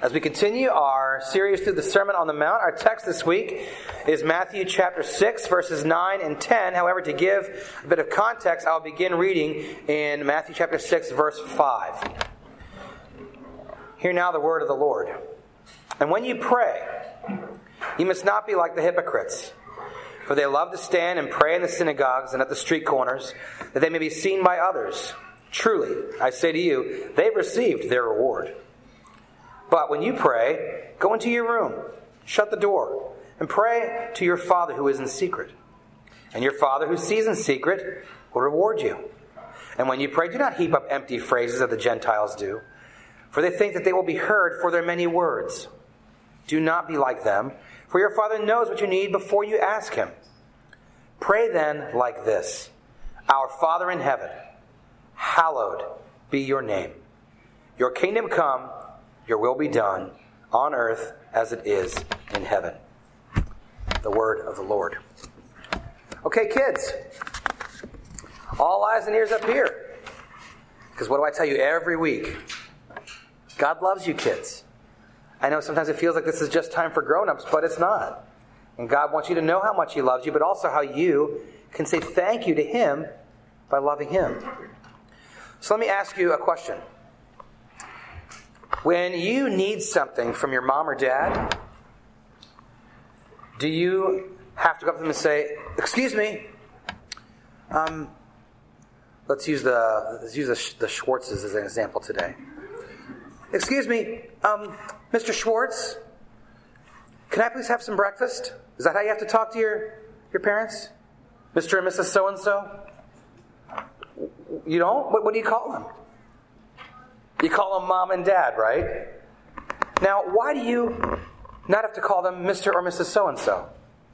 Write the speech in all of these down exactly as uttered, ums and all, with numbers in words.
As we continue our series through the Sermon on the Mount, our text this week is Matthew chapter six, verses nine and ten. However, to give a bit of context, I'll begin reading in Matthew chapter six, verse five. Hear now the word of the Lord. And when you pray, you must not be like the hypocrites, for they love to stand and pray in the synagogues and at the street corners, that they may be seen by others. Truly, I say to you, they've received their reward. But when you pray, go into your room, shut the door, and pray to your Father who is in secret. And your Father who sees in secret will reward you. And when you pray, do not heap up empty phrases as the Gentiles do, for they think that they will be heard for their many words. Do not be like them, for your Father knows what you need before you ask Him. Pray then like this: Our Father in heaven, hallowed be your name. Your kingdom come, your will be done, on earth as it is in heaven. The word of the Lord. Okay, kids. All eyes and ears up here. Because what do I tell you every week? God loves you, kids. I know sometimes it feels like this is just time for grown-ups, but it's not. And God wants you to know how much He loves you, but also how you can say thank you to Him by loving Him. So let me ask you a question. When you need something from your mom or dad, do you have to go up to them and say, "Excuse me, um, let's use the let's use the, the Schwartzes as an example today. Excuse me, um, Mister Schwartz, can I please have some breakfast?" Is that how you have to talk to your your parents, Mister and Missus So and So? You don't? What, what do you call them? You call them mom and dad, right? Now, why do you not have to call them Mister or Missus So-and-so?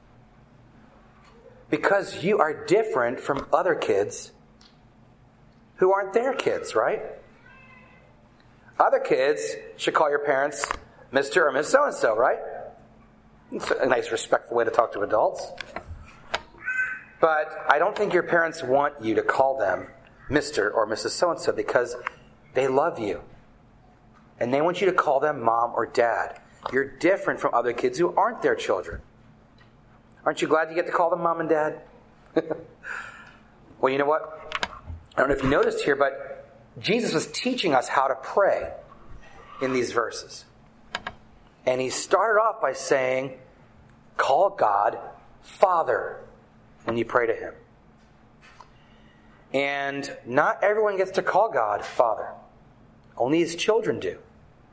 Because you are different from other kids who aren't their kids, right? Other kids should call your parents Mister or Miss So-and-so, right? It's a nice, respectful way to talk to adults. But I don't think your parents want you to call them Mister or Missus So-and-so because they love you. And they want you to call them mom or dad. You're different from other kids who aren't their children. Aren't you glad you get to call them mom and dad? Well, you know what? I don't know if you noticed here, but Jesus was teaching us how to pray in these verses. And He started off by saying, call God Father when you pray to Him. And not everyone gets to call God Father. Only His children do.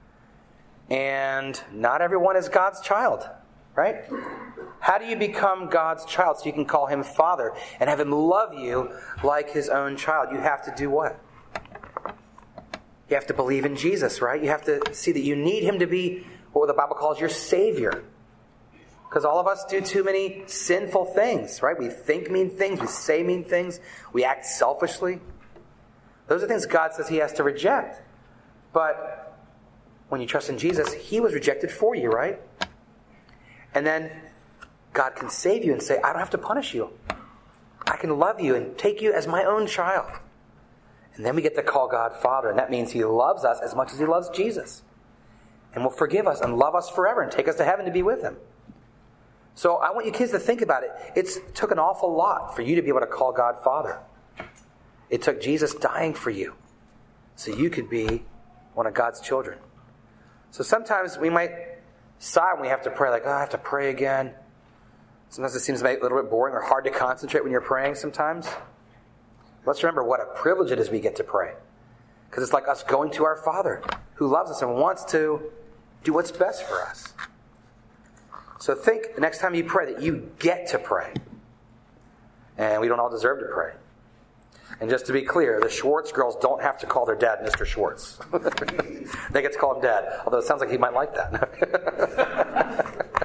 And not everyone is God's child, right? How do you become God's child so you can call Him Father and have Him love you like His own child? You have to do what? You have to believe in Jesus, right? You have to see that you need Him to be what the Bible calls your Savior. Because all of us do too many sinful things, right? We think mean things, we say mean things, we act selfishly. Those are things God says He has to reject. But when you trust in Jesus, He was rejected for you, right? And then God can save you and say, I don't have to punish you. I can love you and take you as my own child. And then we get to call God Father, and that means He loves us as much as He loves Jesus. And will forgive us and love us forever and take us to heaven to be with Him. So I want you kids to think about it. It took an awful lot for you to be able to call God Father. It took Jesus dying for you so you could be one of God's children. So sometimes we might sigh when we have to pray, like, oh, I have to pray again. Sometimes it seems a little bit boring or hard to concentrate when you're praying sometimes. Let's remember what a privilege it is we get to pray. Because it's like us going to our Father who loves us and wants to do what's best for us. So think the next time you pray that you get to pray. And we don't all deserve to pray. And just to be clear, the Schwartz girls don't have to call their dad Mister Schwartz. They get to call him Dad, although it sounds like he might like that.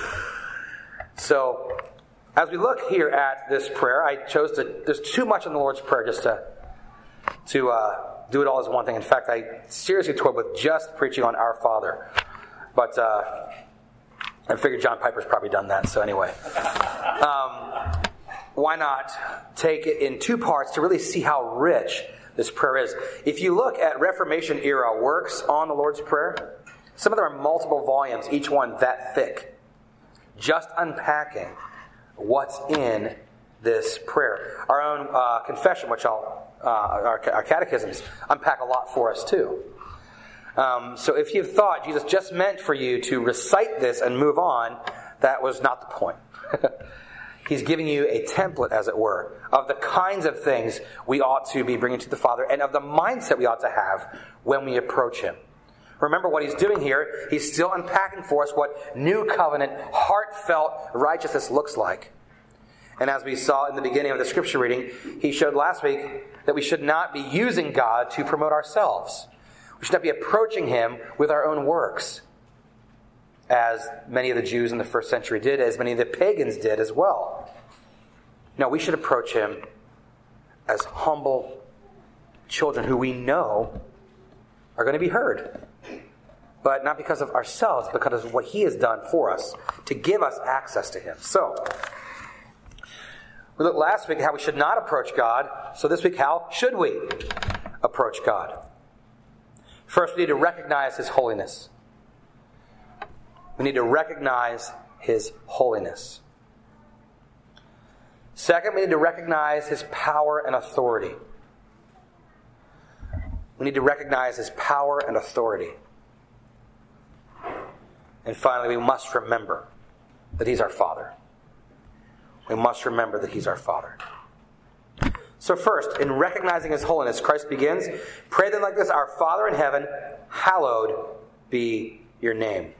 So, as we look here at this prayer, I chose to, there's too much in the Lord's Prayer just to, to uh, do it all as one thing. In fact, I seriously toyed with just preaching on Our Father. But uh, I figured John Piper's probably done that, so anyway. Um, why not take it in two parts to really see how rich this prayer is? If you look at Reformation era works on the Lord's Prayer, Some of them are multiple volumes, each one that thick, just unpacking what's in this prayer. Our own uh, confession, which I'll, uh, our, our catechisms unpack a lot for us too. Um, so if you've thought Jesus just meant for you to recite this and move on, that was not the point. He's giving you a template, as it were, of the kinds of things we ought to be bringing to the Father and of the mindset we ought to have when we approach Him. Remember what He's doing here. He's still unpacking for us what new covenant, heartfelt righteousness looks like. And as we saw in the beginning of the scripture reading, He showed last week that we should not be using God to promote ourselves. We should not be approaching Him with our own works, as many of the Jews in the first century did, as many of the pagans did as well. No, we should approach Him as humble children who we know are going to be heard. But not because of ourselves, but because of what He has done for us to give us access to Him. So, we looked last week at how we should not approach God. So this week, how should we approach God? First, we need to recognize His holiness. We need to recognize His holiness. Second, we need to recognize His power and authority. We need to recognize His power and authority. And finally, we must remember that He's our Father. We must remember that He's our Father. So first, in recognizing His holiness, Christ begins, pray then like this, Our Father in heaven, hallowed be your name.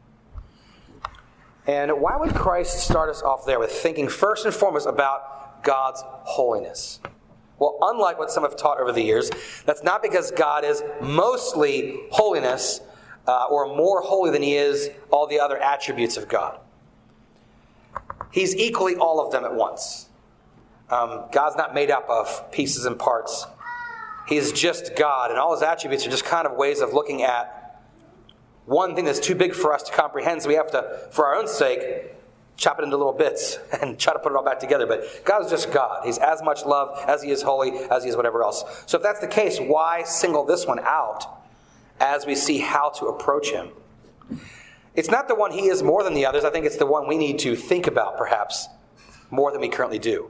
And why would Christ start us off there with thinking first and foremost about God's holiness? Well, unlike what some have taught over the years, that's not because God is mostly holiness uh, or more holy than He is all the other attributes of God. He's equally all of them at once. Um, God's not made up of pieces and parts. He's just God, and all His attributes are just kind of ways of looking at one thing that's too big for us to comprehend, so we have to, for our own sake, chop it into little bits and try to put it all back together. But God is just God. He's as much love as He is holy, as He is whatever else. So if that's the case, why single this one out as we see how to approach Him? It's not the one He is more than the others. I think it's the one we need to think about, perhaps, more than we currently do.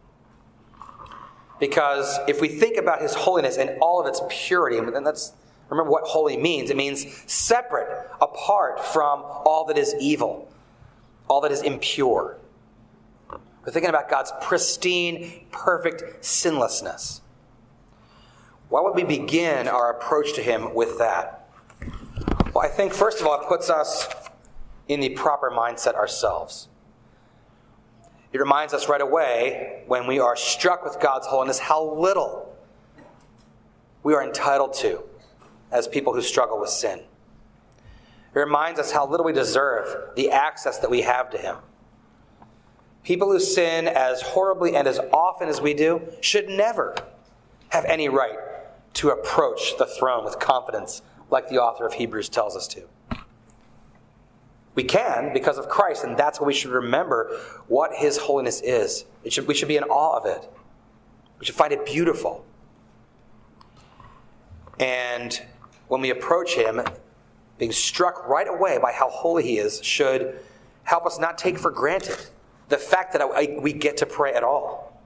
Because if we think about His holiness and all of its purity, and that's remember what holy means. It means separate, apart from all that is evil, all that is impure. We're thinking about God's pristine, perfect sinlessness. Why would we begin our approach to Him with that? Well, I think, first of all, it puts us in the proper mindset ourselves. It reminds us right away, when we are struck with God's holiness, how little we are entitled to as people who struggle with sin. It reminds us how little we deserve the access that we have to Him. People who sin as horribly and as often as we do should never have any right to approach the throne with confidence, like the author of Hebrews tells us to. We can because of Christ, and that's what we should remember, what His holiness is. It should, we should be in awe of it. We should find it beautiful. And when we approach Him, being struck right away by how holy He is should help us not take for granted the fact that we get to pray at all.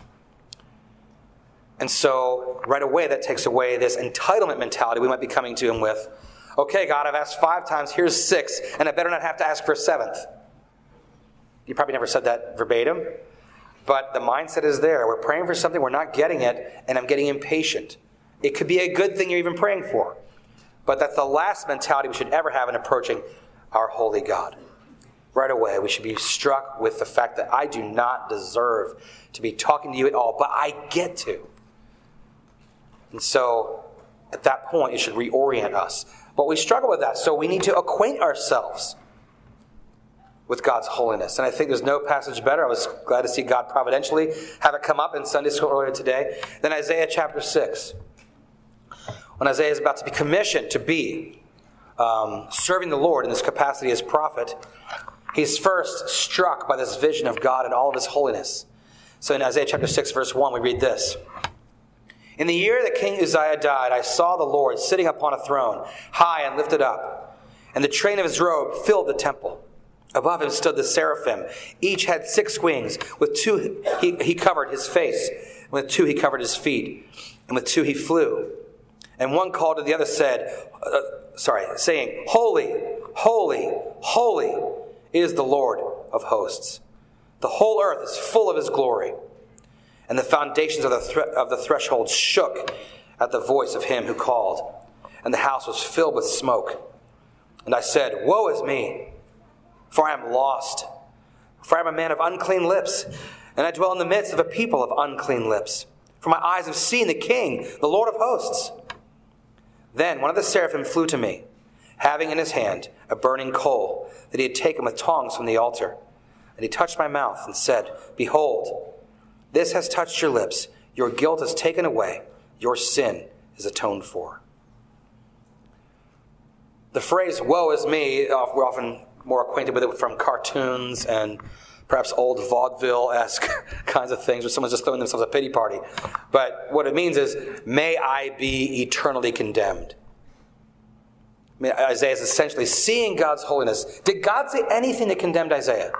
And so, right away, that takes away this entitlement mentality we might be coming to Him with. Okay, God, I've asked five times, here's six, and I better not have to ask for a seventh. You probably never said that verbatim, but the mindset is there. We're praying for something, we're not getting it, and I'm getting impatient. It could be a good thing you're even praying for. But that's the last mentality we should ever have in approaching our holy God. Right away, we should be struck with the fact that I do not deserve to be talking to you at all, but I get to. And so, at that point, it should reorient us. But we struggle with that, so we need to acquaint ourselves with God's holiness. And I think there's no passage better. I was glad to see God providentially have it come up in Sunday school earlier today than Isaiah chapter six. When Isaiah is about to be commissioned to be um, serving the Lord in this capacity as prophet, he's first struck by this vision of God and all of His holiness. So in Isaiah chapter six, verse one, we read this. In the year that King Uzziah died, I saw the Lord sitting upon a throne, high and lifted up, and the train of his robe filled the temple. Above him stood the seraphim. Each had six wings. With two he, he covered his face. With two he covered his feet. And with two he flew. And one called to the other, said, uh, sorry, saying, Holy, holy, holy is the Lord of hosts. The whole earth is full of his glory. And the foundations of the, thre- of the threshold shook at the voice of him who called. And the house was filled with smoke. And I said, Woe is me! For I am lost. For I am a man of unclean lips, and I dwell in the midst of a people of unclean lips. For my eyes have seen the King, the Lord of hosts. Then one of the seraphim flew to me, having in his hand a burning coal that he had taken with tongs from the altar. And he touched my mouth and said, Behold, this has touched your lips. Your guilt is taken away. Your sin is atoned for. The phrase, woe is me, we're often more acquainted with it from cartoons and perhaps old vaudeville-esque kinds of things where someone's just throwing themselves a pity party. But what it means is, may I be eternally condemned. I mean, Isaiah is essentially seeing God's holiness. Did God say anything that condemned Isaiah?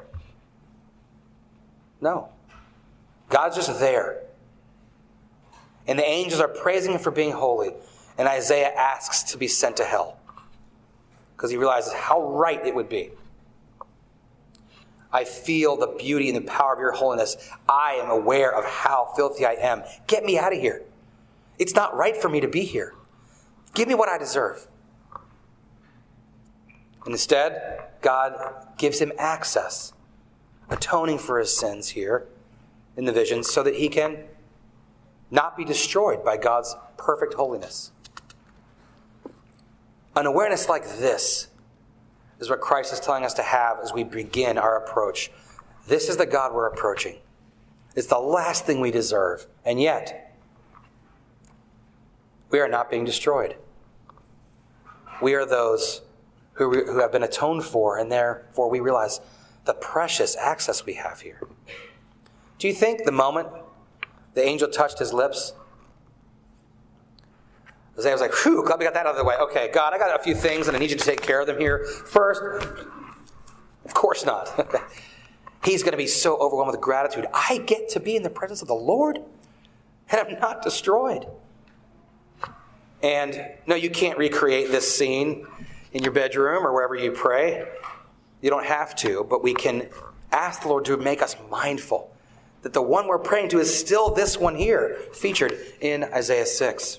No. God's just there. And the angels are praising him for being holy. And Isaiah asks to be sent to hell, because he realizes how right it would be. I feel the beauty and the power of your holiness. I am aware of how filthy I am. Get me out of here. It's not right for me to be here. Give me what I deserve. And instead, God gives him access, atoning for his sins here in the vision, so that he can not be destroyed by God's perfect holiness. An awareness like this is what Christ is telling us to have as we begin our approach. This is the God we're approaching. It's the last thing we deserve. And yet, we are not being destroyed. We are those who, who have been atoned for, and therefore we realize the precious access we have here. Do you think the moment the angel touched his lips, Isaiah was like, whew, glad we got that out of the way. Okay, God, I got a few things and I need you to take care of them here first? Of course not. He's going to be so overwhelmed with gratitude. I get to be in the presence of the Lord and I'm not destroyed. And no, you can't recreate this scene in your bedroom or wherever you pray. You don't have to, but we can ask the Lord to make us mindful that the one we're praying to is still this one here, featured in Isaiah six.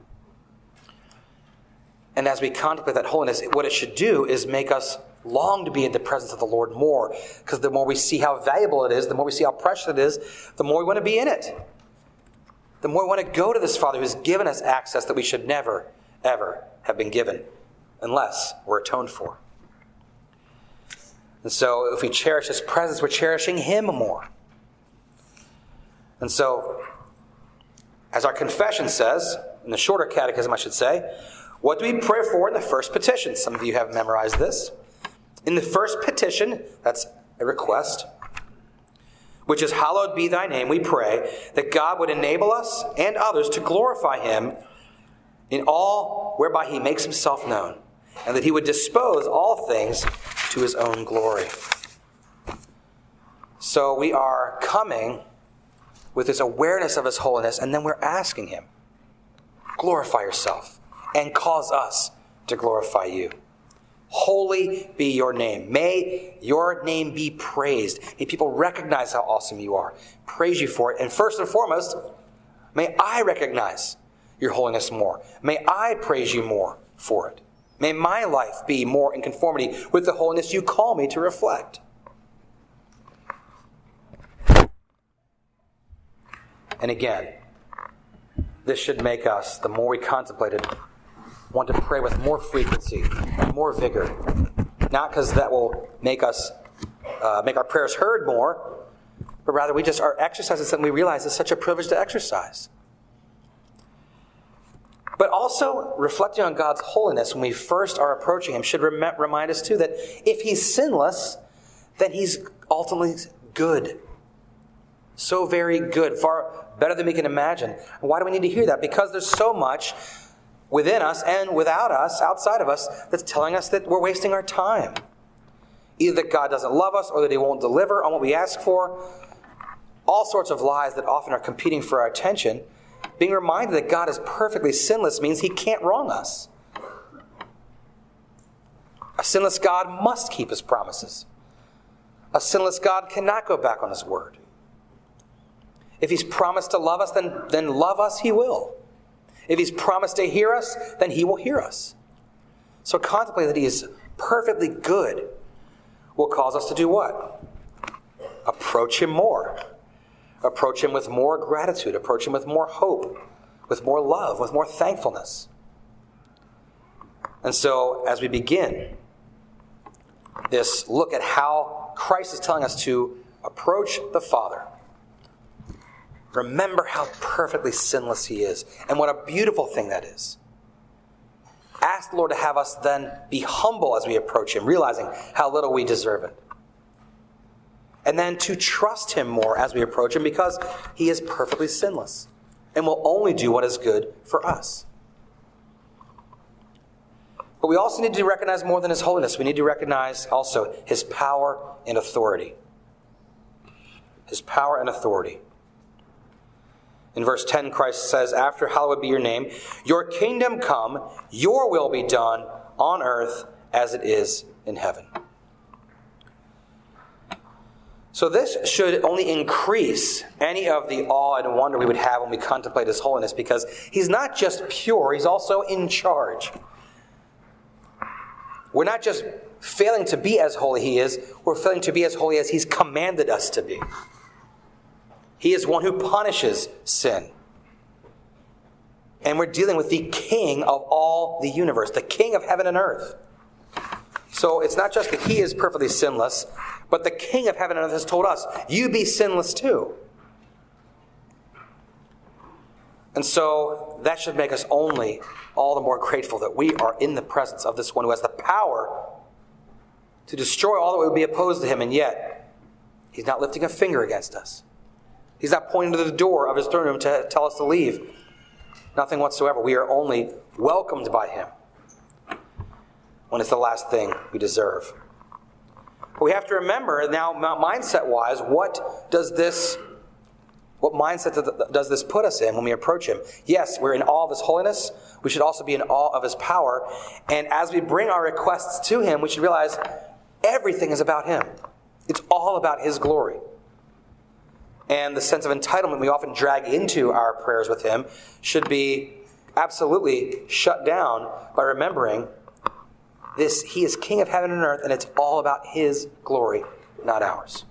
And as we contemplate that holiness, what it should do is make us long to be in the presence of the Lord more. Because the more we see how valuable it is, the more we see how precious it is, the more we want to be in it. The more we want to go to this Father who's given us access that we should never, ever have been given, unless we're atoned for. And so if we cherish his presence, we're cherishing him more. And so, as our confession says, in the shorter catechism I should say, what do we pray for in the first petition? Some of you have memorized this. In the first petition, that's a request, which is, hallowed be thy name, we pray that God would enable us and others to glorify him in all whereby he makes himself known, and that he would dispose all things to his own glory. So we are coming with this awareness of his holiness, and then we're asking him, glorify yourself. And cause us to glorify you. Holy be your name. May your name be praised. May people recognize how awesome you are. Praise you for it. And first and foremost, may I recognize your holiness more. May I praise you more for it. May my life be more in conformity with the holiness you call me to reflect. And again, this should make us, the more we contemplate it, want to pray with more frequency, more vigor. Not because that will make us, uh, make our prayers heard more, but rather we just are exercising something we realize is such a privilege to exercise. But also, reflecting on God's holiness when we first are approaching him should rem- remind us too that if he's sinless, then he's ultimately good. So very good, far better than we can imagine. Why do we need to hear that? Because there's so much within us and without us, outside of us, that's telling us that we're wasting our time. Either that God doesn't love us or that he won't deliver on what we ask for. All sorts of lies that often are competing for our attention. Being reminded that God is perfectly sinless means he can't wrong us. A sinless God must keep his promises. A sinless God cannot go back on his word. If he's promised to love us, then, then love us he will. If he's promised to hear us, then he will hear us. So contemplate that he is perfectly good will cause us to do what? Approach him more. Approach him with more gratitude. Approach him with more hope, with more love, with more thankfulness. And so, as we begin this look at how Christ is telling us to approach the Father, remember how perfectly sinless he is, and what a beautiful thing that is. Ask the Lord to have us then be humble as we approach him, realizing how little we deserve it. And then to trust him more as we approach him, because he is perfectly sinless and will only do what is good for us. But we also need to recognize more than his holiness. We need to recognize also his power and authority. His power and authority. In verse ten, Christ says, after hallowed be your name, your kingdom come, your will be done on earth as it is in heaven. So this should only increase any of the awe and wonder we would have when we contemplate his holiness, because he's not just pure, he's also in charge. We're not just failing to be as holy he is, we're failing to be as holy as he's commanded us to be. He is one who punishes sin. And we're dealing with the king of all the universe, the king of heaven and earth. So it's not just that he is perfectly sinless, but the king of heaven and earth has told us, you be sinless too. And so that should make us only all the more grateful that we are in the presence of this one who has the power to destroy all that would be opposed to him, and yet he's not lifting a finger against us. He's not pointing to the door of his throne room to tell us to leave. Nothing whatsoever. We are only welcomed by him when it's the last thing we deserve. But we have to remember now, mindset-wise, what does this, what mindset does this put us in when we approach him? Yes, we're in awe of his holiness. We should also be in awe of his power. And as we bring our requests to him, we should realize everything is about him. It's all about his glory. And the sense of entitlement we often drag into our prayers with him should be absolutely shut down by remembering this: he is king of heaven and earth, and it's all about his glory, not ours.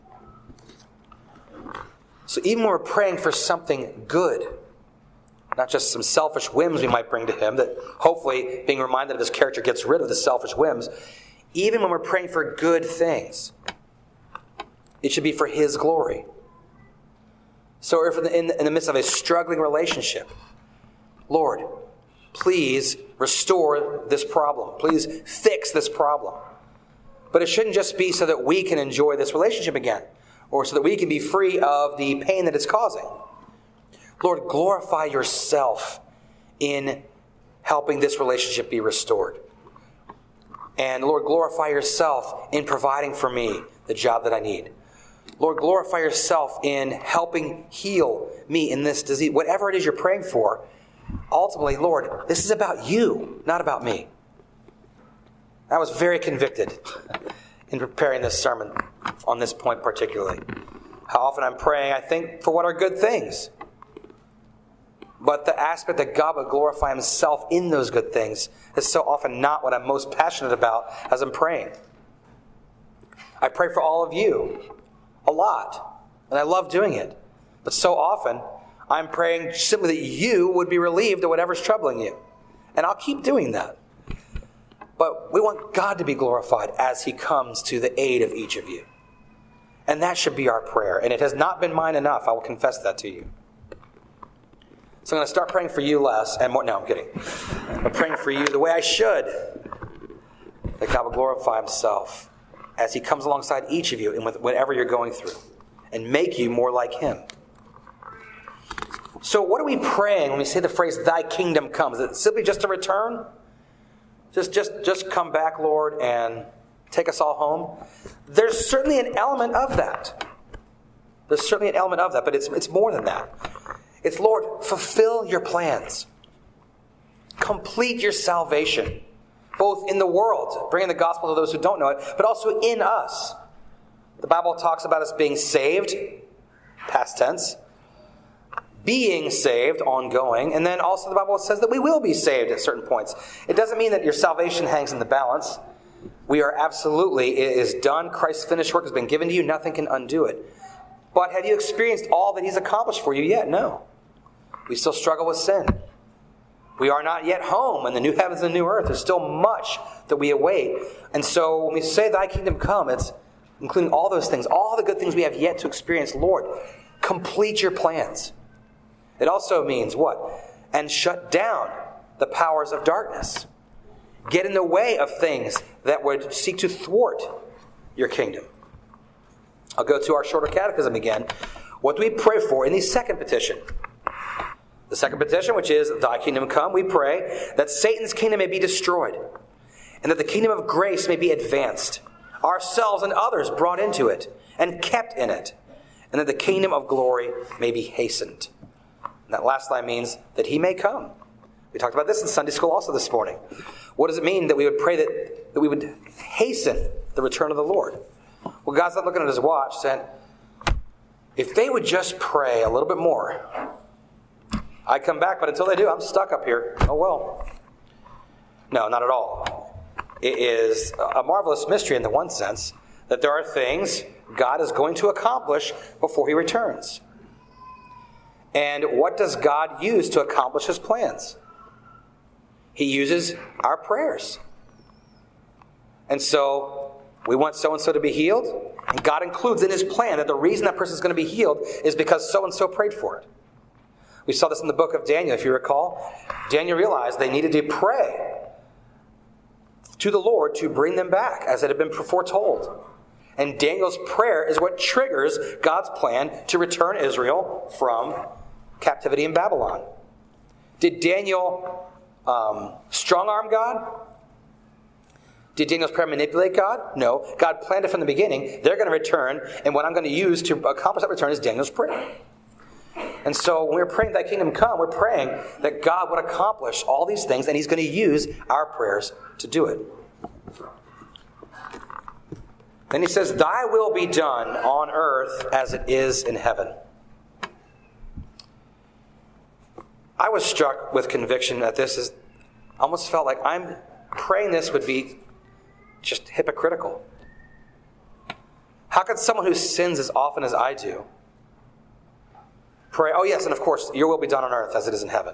So even when we're praying for something good, not just some selfish whims we might bring to him, that hopefully being reminded of his character gets rid of the selfish whims, even when we're praying for good things, it should be for his glory. So if in the, in the midst of a struggling relationship, Lord, please restore this problem. Please fix this problem. But it shouldn't just be so that we can enjoy this relationship again, or so that we can be free of the pain that it's causing. Lord, glorify yourself in helping this relationship be restored. And Lord, glorify yourself in providing for me the job that I need. Lord, glorify yourself in helping heal me in this disease. Whatever it is you're praying for, ultimately, Lord, this is about you, not about me. I was very convicted in preparing this sermon on this point particularly. How often I'm praying, I think, for what are good things. But the aspect that God would glorify himself in those good things is so often not what I'm most passionate about as I'm praying. I pray for all of you a lot, and I love doing it. But so often, I'm praying simply that you would be relieved of whatever's troubling you. And I'll keep doing that. But we want God to be glorified as he comes to the aid of each of you. And that should be our prayer. And it has not been mine enough. I will confess that to you. So I'm going to start praying for you less and more. No, I'm kidding. I'm praying for you the way I should. That God will glorify himself as he comes alongside each of you in whatever you're going through, and make you more like him. So what are we praying when we say the phrase, thy kingdom come? Is it simply just a return? Just, just, just come back, Lord, and take us all home? There's certainly an element of that. There's certainly an element of that, but it's, it's more than that. It's, Lord, fulfill your plans. Complete your salvation, both in the world, bringing the gospel to those who don't know it, but also in us. The Bible talks about us being saved, past tense, being saved, ongoing, and then also the Bible says that we will be saved at certain points. It doesn't mean that your salvation hangs in the balance. We are absolutely, it is done. Christ's finished work has been given to you. Nothing can undo it. But have you experienced all that he's accomplished for you yet? No. We still struggle with sin. We are not yet home in the new heavens and new earth. There's still much that we await. And so when we say thy kingdom come, it's including all those things, all the good things we have yet to experience. Lord, complete your plans. It also means what? And shut down the powers of darkness. Get in the way of things that would seek to thwart your kingdom. I'll go to our shorter catechism again. What do we pray for in the second petition? The second petition, which is, thy kingdom come, we pray that Satan's kingdom may be destroyed, and that the kingdom of grace may be advanced, ourselves and others brought into it, and kept in it, and that the kingdom of glory may be hastened. And that last line means that he may come. We talked about this in Sunday school also this morning. What does it mean that we would pray that, that we would hasten the return of the Lord? Well, God's not looking at his watch saying, if they would just pray a little bit more, I come back, but until they do, I'm stuck up here. Oh, well. No, not at all. It is a marvelous mystery in the one sense that there are things God is going to accomplish before he returns. And what does God use to accomplish his plans? He uses our prayers. And so we want so-and-so to be healed, and God includes in his plan that the reason that person is going to be healed is because so-and-so prayed for it. We saw this in the book of Daniel, if you recall. Daniel realized they needed to pray to the Lord to bring them back, as it had been foretold. And Daniel's prayer is what triggers God's plan to return Israel from captivity in Babylon. Did Daniel um, strong-arm God? Did Daniel's prayer manipulate God? No. God planned it from the beginning. They're going to return, and what I'm going to use to accomplish that return is Daniel's prayer. And so when we're praying thy kingdom come, we're praying that God would accomplish all these things, and he's going to use our prayers to do it. Then he says, thy will be done on earth as it is in heaven. I was struck with conviction that this is, almost felt like I'm praying this would be just hypocritical. How could someone who sins as often as I do pray, oh yes, and of course, your will be done on earth as it is in heaven?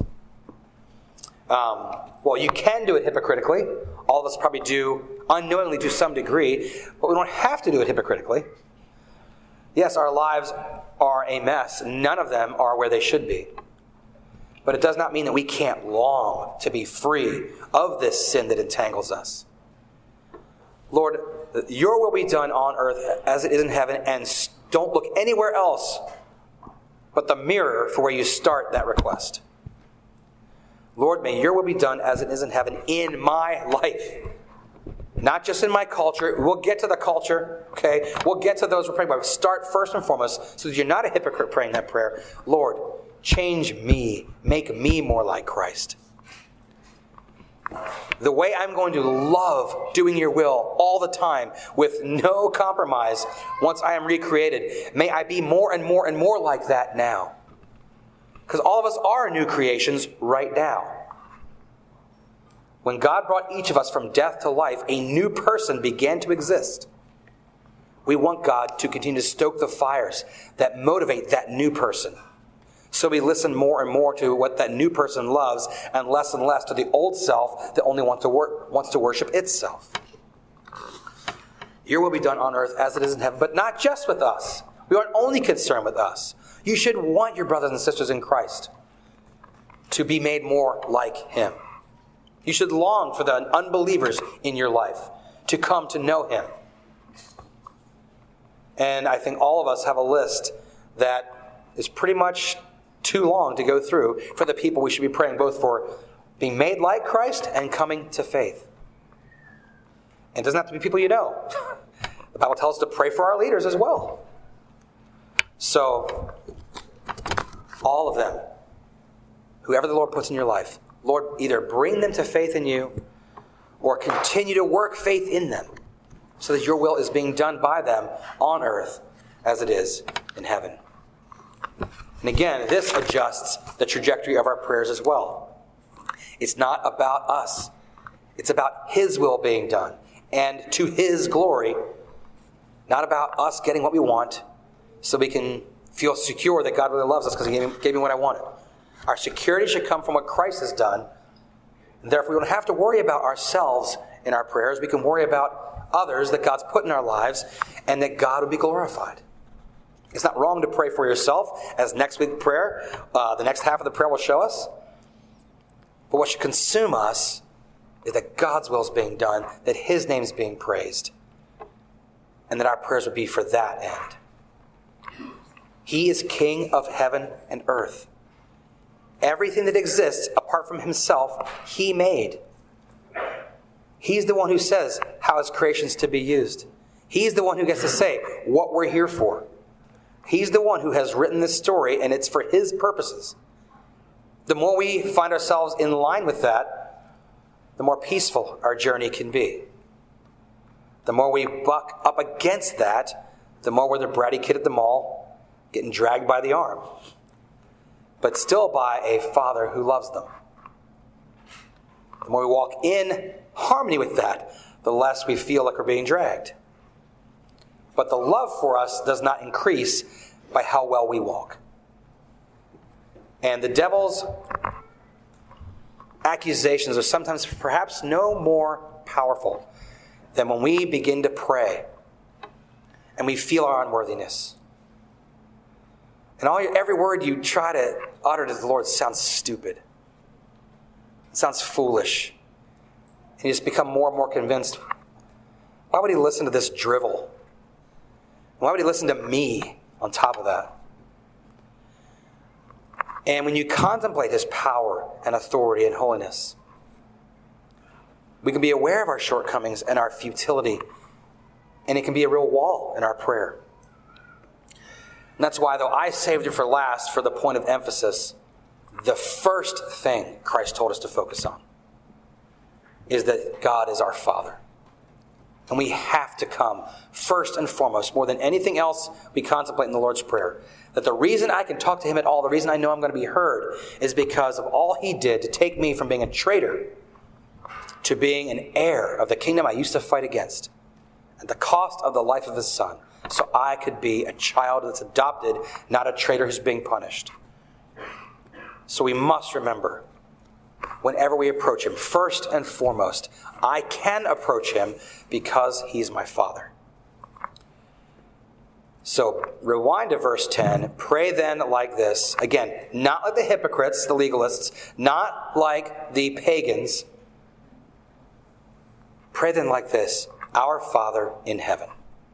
Um, well, you can do it hypocritically. All of us probably do unknowingly to some degree, but we don't have to do it hypocritically. Yes, our lives are a mess. None of them are where they should be. But it does not mean that we can't long to be free of this sin that entangles us. Lord, your will be done on earth as it is in heaven, and don't look anywhere else but the mirror for where you start that request. Lord, may your will be done as it is in heaven in my life. Not just in my culture. We'll get to the culture, okay? We'll get to those we're praying about. Start first and foremost so that you're not a hypocrite praying that prayer. Lord, change me. Make me more like Christ. The way I'm going to love doing your will all the time with no compromise once I am recreated. May I be more and more and more like that now. Because all of us are new creations right now. When God brought each of us from death to life, a new person began to exist. We want God to continue to stoke the fires that motivate that new person. So we listen more and more to what that new person loves and less and less to the old self that only wants to, wor- wants to worship itself. Your will be done on earth as it is in heaven, but not just with us. We aren't only concerned with us. You should want your brothers and sisters in Christ to be made more like him. You should long for the unbelievers in your life to come to know him. And I think all of us have a list that is pretty much too long to go through for the people we should be praying both for being made like Christ and coming to faith. And it doesn't have to be people you know. The Bible tells us to pray for our leaders as well. So, all of them, whoever the Lord puts in your life, Lord, either bring them to faith in you or continue to work faith in them so that your will is being done by them on earth as it is in heaven. And again, this adjusts the trajectory of our prayers as well. It's not about us. It's about His will being done and to His glory, not about us getting what we want so we can feel secure that God really loves us because He gave me, gave me what I wanted. Our security should come from what Christ has done. And therefore, we don't have to worry about ourselves in our prayers. We can worry about others that God's put in our lives and that God would be glorified. It's not wrong to pray for yourself, as next week's prayer, uh, the next half of the prayer will show us. But what should consume us is that God's will is being done, that His name is being praised, and that our prayers would be for that end. He is King of heaven and earth. Everything that exists apart from Himself, He made. He's the one who says how His creation is to be used. He's the one who gets to say what we're here for. He's the one who has written this story, and it's for His purposes. The more we find ourselves in line with that, the more peaceful our journey can be. The more we buck up against that, the more we're the bratty kid at the mall, getting dragged by the arm, but still by a Father who loves them. The more we walk in harmony with that, the less we feel like we're being dragged. But the love for us does not increase by how well we walk. And the devil's accusations are sometimes perhaps no more powerful than when we begin to pray and we feel our unworthiness. And all your, every word you try to utter to the Lord sounds stupid. It sounds foolish. And you just become more and more convinced, why would He listen to this drivel? Why would He listen to me on top of that? And when you contemplate His power and authority and holiness, we can be aware of our shortcomings and our futility. And it can be a real wall in our prayer. And that's why, though I saved it for last for the point of emphasis, the first thing Christ told us to focus on is that God is our Father. And we have to come first and foremost, more than anything else we contemplate in the Lord's Prayer, that the reason I can talk to Him at all, the reason I know I'm going to be heard, is because of all He did to take me from being a traitor to being an heir of the kingdom I used to fight against, at the cost of the life of His Son, so I could be a child that's adopted, not a traitor who's being punished. So we must remember, whenever we approach Him, first and foremost, I can approach Him because He's my Father. So rewind to verse ten. Pray then like this. Again, not like the hypocrites, the legalists, not like the pagans. Pray then like this. Our Father in heaven.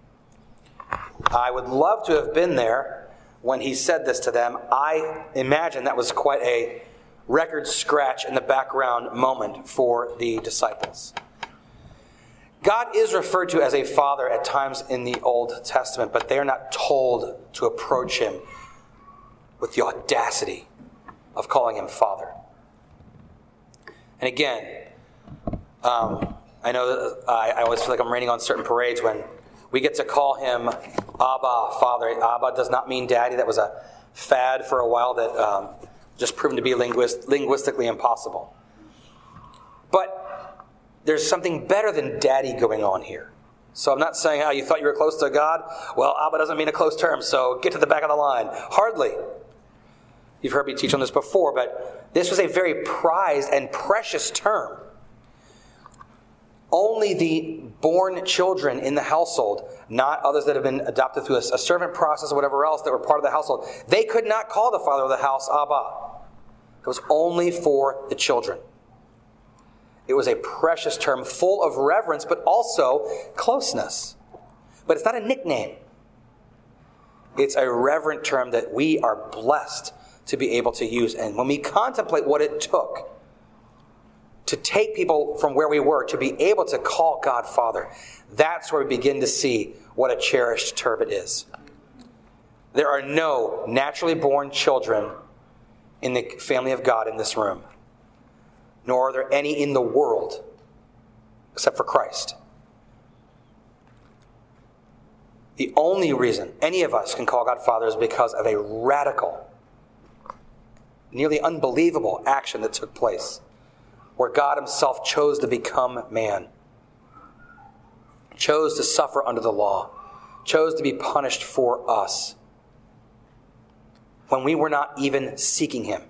I would love to have been there when He said this to them. I imagine that was quite a record scratch in the background moment for the disciples. God is referred to as a father at times in the Old Testament, but they are not told to approach Him with the audacity of calling Him Father. And again, um, I know that I, I always feel like I'm raining on certain parades when we get to call Him Abba, Father. Abba does not mean daddy. That was a fad for a while that um, just proven to be linguist, linguistically impossible. But there's something better than daddy going on here. So I'm not saying, oh, you thought you were close to God? Well, Abba doesn't mean a close term, so get to the back of the line. Hardly. You've heard me teach on this before, but this was a very prized and precious term. Only the born children in the household, not others that have been adopted through a, a servant process or whatever else that were part of the household, they could not call the father of the house Abba. It was only for the children. It was a precious term full of reverence, but also closeness. But it's not a nickname. It's a reverent term that we are blessed to be able to use. And when we contemplate what it took to take people from where we were to be able to call God Father, that's where we begin to see what a cherished term it is. There are no naturally born children in the family of God in this room, nor are there any in the world except for Christ. The only reason any of us can call God Father is because of a radical, nearly unbelievable action that took place, where God himself chose to become man, chose to suffer under the law, chose to be punished for us when we were not even seeking him.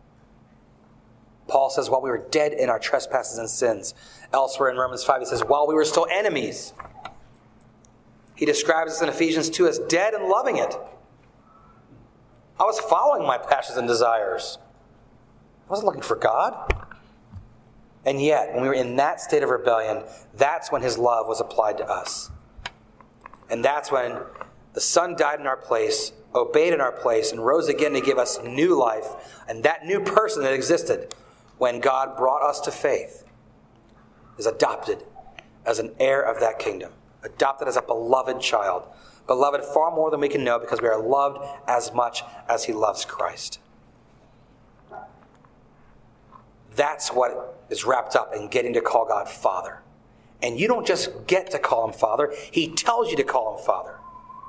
Paul says, while we were dead in our trespasses and sins. Elsewhere in Romans five, he says, while we were still enemies. He describes us in Ephesians two as dead and loving it. I was following my passions and desires. I wasn't looking for God. And yet, when we were in that state of rebellion, that's when his love was applied to us. And that's when the Son died in our place, obeyed in our place, and rose again to give us new life. And that new person that existed when God brought us to faith is adopted as an heir of that kingdom. Adopted as a beloved child. Beloved far more than we can know, because we are loved as much as he loves Christ. That's what is wrapped up in getting to call God Father. And you don't just get to call him Father. He tells you to call him Father.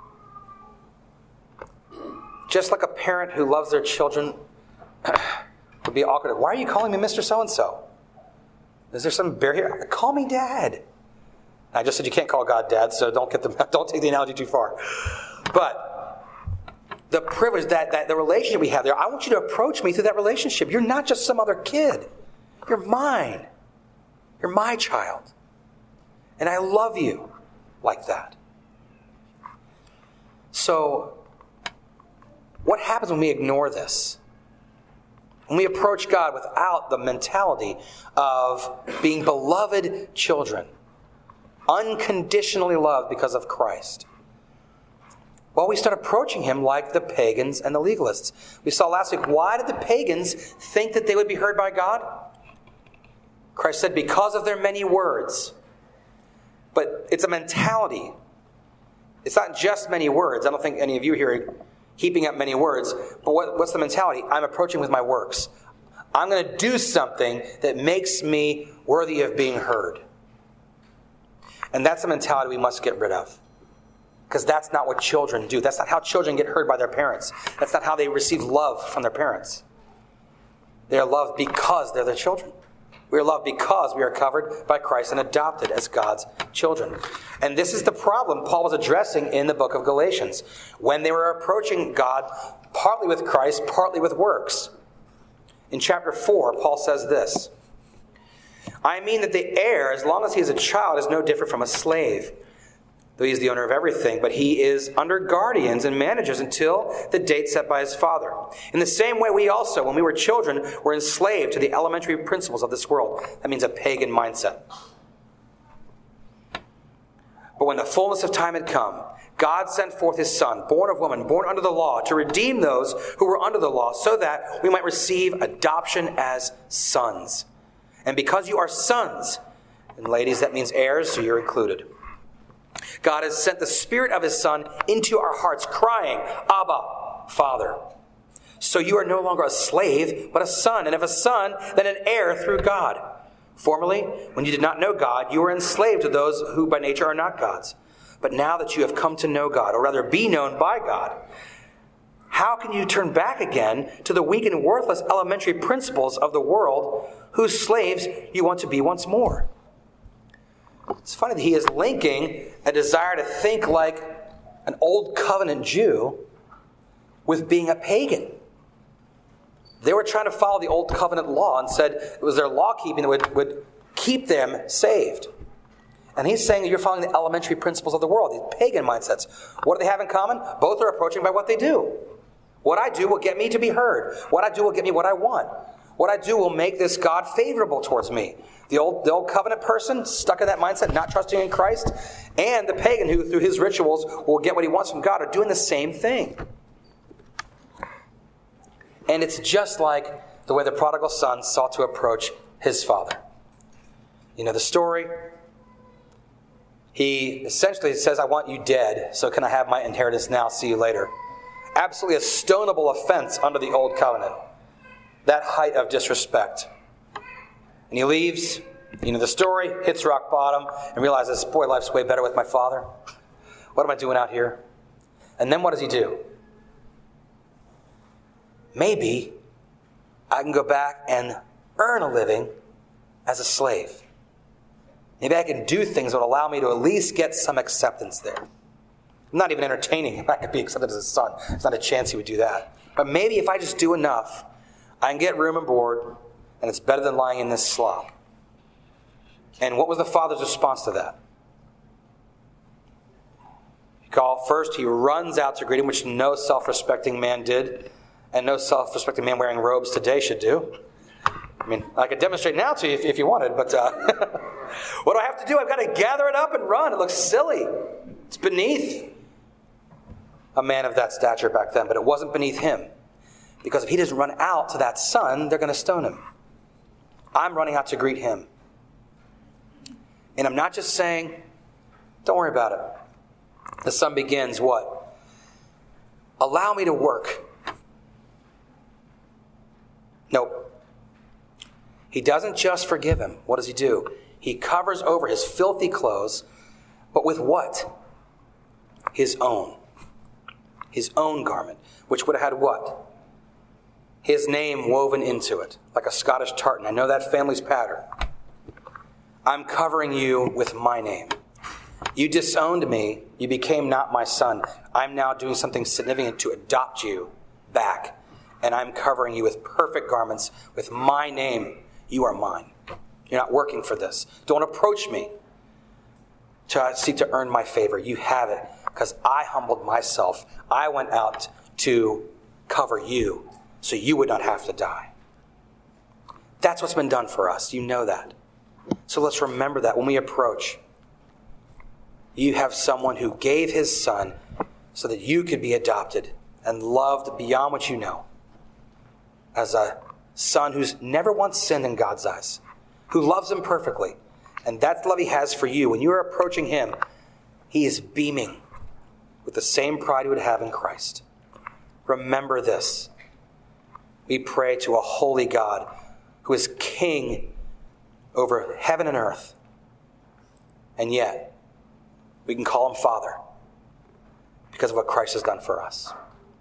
Just like a parent who loves their children would be awkward. Why are you calling me Mister So-and-so? Is there some barrier? Call me Dad. I just said you can't call God Dad, so don't get the don't take the analogy too far. But the privilege, that, that the relationship we have there, I want you to approach me through that relationship. You're not just some other kid. You're mine. You're my child. And I love you like that. So, what happens when we ignore this? When we approach God without the mentality of being beloved children, unconditionally loved because of Christ. Well, we start approaching him like the pagans and the legalists. We saw last week, why did the pagans think that they would be heard by God? Christ said, because of their many words. But it's a mentality. It's not just many words. I don't think any of you here are heaping up many words. But what, what's the mentality? I'm approaching with my works. I'm going to do something that makes me worthy of being heard. And that's a mentality we must get rid of. Because that's not what children do. That's not how children get heard by their parents. That's not how they receive love from their parents. They are loved because they're their children. We are loved because we are covered by Christ and adopted as God's children. And this is the problem Paul was addressing in the book of Galatians. When they were approaching God, partly with Christ, partly with works. In chapter four, Paul says this. I mean that the heir, as long as he is a child, is no different from a slave, though he is the owner of everything, but he is under guardians and managers until the date set by his father. In the same way, we also, when we were children, were enslaved to the elementary principles of this world. That means a pagan mindset. But when the fullness of time had come, God sent forth his Son, born of woman, born under the law, to redeem those who were under the law, so that we might receive adoption as sons. And because you are sons, and ladies, that means heirs, so you're included. God has sent the Spirit of his Son into our hearts, crying, Abba, Father. So you are no longer a slave, but a son, and if a son, then an heir through God. Formerly, when you did not know God, you were enslaved to those who by nature are not God's. But now that you have come to know God, or rather be known by God, how can you turn back again to the weak and worthless elementary principles of the world, whose slaves you want to be once more? It's funny that he is linking a desire to think like an old covenant Jew with being a pagan. They were trying to follow the old covenant law and said it was their law keeping that would, would keep them saved. And he's saying that you're following the elementary principles of the world, these pagan mindsets. What do they have in common? Both are approaching by what they do. What I do will get me to be heard. What I do will get me what I want. What I do will make this God favorable towards me. The old, the old covenant person, stuck in that mindset, not trusting in Christ, and the pagan who, through his rituals, will get what he wants from God, are doing the same thing. And it's just like the way the prodigal son sought to approach his father. You know the story? He essentially says, I want you dead, so can I have my inheritance now? See you later. Absolutely a stonable offense under the old covenant. That height of disrespect. And he leaves, you know the story, hits rock bottom, and realizes, boy, life's way better with my father. What am I doing out here? And then what does he do? Maybe I can go back and earn a living as a slave. Maybe I can do things that will allow me to at least get some acceptance there. I'm not even entertaining if I could be accepted as a son. There's not a chance he would do that. But maybe if I just do enough, I can get room and board, and it's better than lying in this slop. And what was the father's response to that? You call first, he runs out to greet him, which no self-respecting man did, and no self-respecting man wearing robes today should do. I mean, I could demonstrate now to you if, if you wanted, but uh, what do I have to do? I've got to gather it up and run. It looks silly. It's beneath a man of that stature back then, but it wasn't beneath him. Because if he doesn't run out to that son, they're going to stone him. I'm running out to greet him. And I'm not just saying, don't worry about it. The son begins what? Allow me to work. Nope. He doesn't just forgive him. What does he do? He covers over his filthy clothes, but with what? His own. His own garment, which would have had what? His name woven into it, like a Scottish tartan. I know that family's pattern. I'm covering you with my name. You disowned me. You became not my son. I'm now doing something significant to adopt you back. And I'm covering you with perfect garments with my name. You are mine. You're not working for this. Don't approach me to seek to earn my favor. You have it because I humbled myself. I went out to cover you so you would not have to die. That's what's been done for us. You know that. So let's remember that when we approach. You have someone who gave his son so that you could be adopted and loved beyond what you know. As a son who's never once sinned in God's eyes, who loves him perfectly. And that's the love he has for you. When you are approaching him, he is beaming with the same pride he would have in Christ. Remember this. We pray to a holy God who is king over heaven and earth. And yet, we can call him Father because of what Christ has done for us.